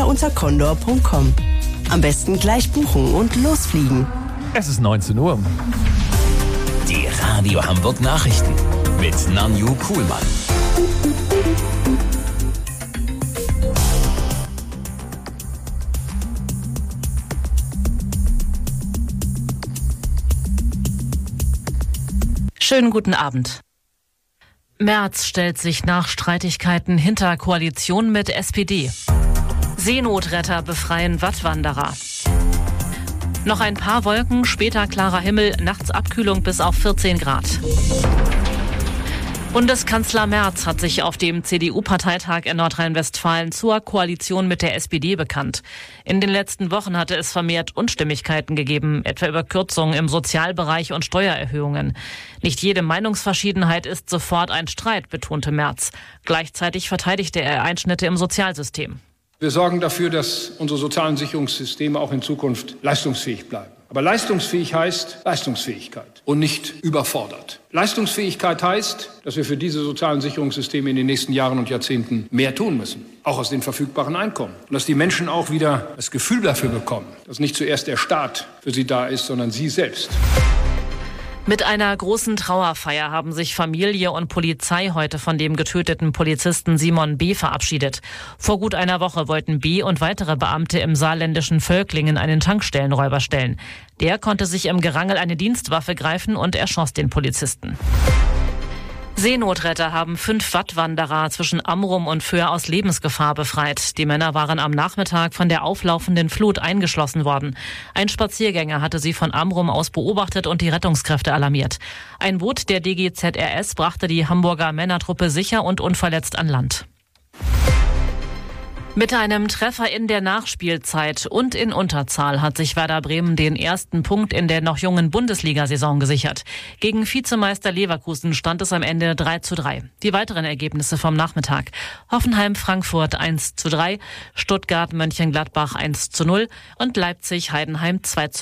unter condor.com. Am besten gleich buchen und losfliegen. Es ist 19 Uhr. Die Radio Hamburg Nachrichten mit Nanju Kuhlmann. Schönen guten Abend. Merz stellt sich nach Streitigkeiten hinter Koalition mit SPD. Seenotretter befreien Wattwanderer. Noch ein paar Wolken, später klarer Himmel, nachts Abkühlung bis auf 14 Grad. Bundeskanzler Merz hat sich auf dem CDU-Parteitag in Nordrhein-Westfalen zur Koalition mit der SPD bekannt. In den letzten Wochen hatte es vermehrt Unstimmigkeiten gegeben, etwa über Kürzungen im Sozialbereich und Steuererhöhungen. Nicht jede Meinungsverschiedenheit ist sofort ein Streit, betonte Merz. Gleichzeitig verteidigte er Einschnitte im Sozialsystem. Wir sorgen dafür, dass unsere sozialen Sicherungssysteme auch in Zukunft leistungsfähig bleiben. Aber leistungsfähig heißt Leistungsfähigkeit und nicht überfordert. Leistungsfähigkeit heißt, dass wir für diese sozialen Sicherungssysteme in den nächsten Jahren und Jahrzehnten mehr tun müssen, auch aus den verfügbaren Einkommen. Und dass die Menschen auch wieder das Gefühl dafür bekommen, dass nicht zuerst der Staat für sie da ist, sondern sie selbst. Mit einer großen Trauerfeier haben sich Familie und Polizei heute von dem getöteten Polizisten Simon B. verabschiedet. Vor gut einer Woche wollten B. und weitere Beamte im saarländischen Völklingen einen Tankstellenräuber stellen. Der konnte sich im Gerangel eine Dienstwaffe greifen und erschoss den Polizisten. Seenotretter haben 5 Wattwanderer zwischen Amrum und Föhr aus Lebensgefahr befreit. Die Männer waren am Nachmittag von der auflaufenden Flut eingeschlossen worden. Ein Spaziergänger hatte sie von Amrum aus beobachtet und die Rettungskräfte alarmiert. Ein Boot der DGZRS brachte die Hamburger Männertruppe sicher und unverletzt an Land. Mit einem Treffer in der Nachspielzeit und in Unterzahl hat sich Werder Bremen den ersten Punkt in der noch jungen Bundesliga-Saison gesichert. Gegen Vizemeister Leverkusen stand es am Ende 3:3. Die weiteren Ergebnisse vom Nachmittag: Hoffenheim-Frankfurt 1:3, Stuttgart-Mönchengladbach 1:0 und Leipzig-Heidenheim 2:0.